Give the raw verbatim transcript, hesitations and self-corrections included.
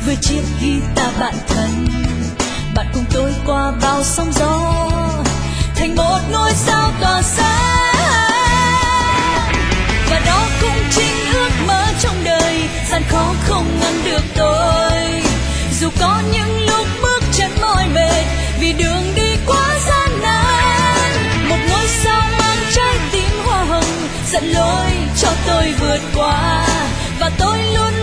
với chiếc guitar bạn thân. Bạn cùng tôi qua bao sóng gió, thành một ngôi sao tỏa sáng. Và đó cũng chính ước mơ trong đời, gian khó không ngăn được tôi. Dù có những lúc bước chân mỏi mệt, vì đường đi quá gian nan. Một ngôi sao mang trái tim hoa hồng dẫn lối cho tôi vượt qua, và tôi luôn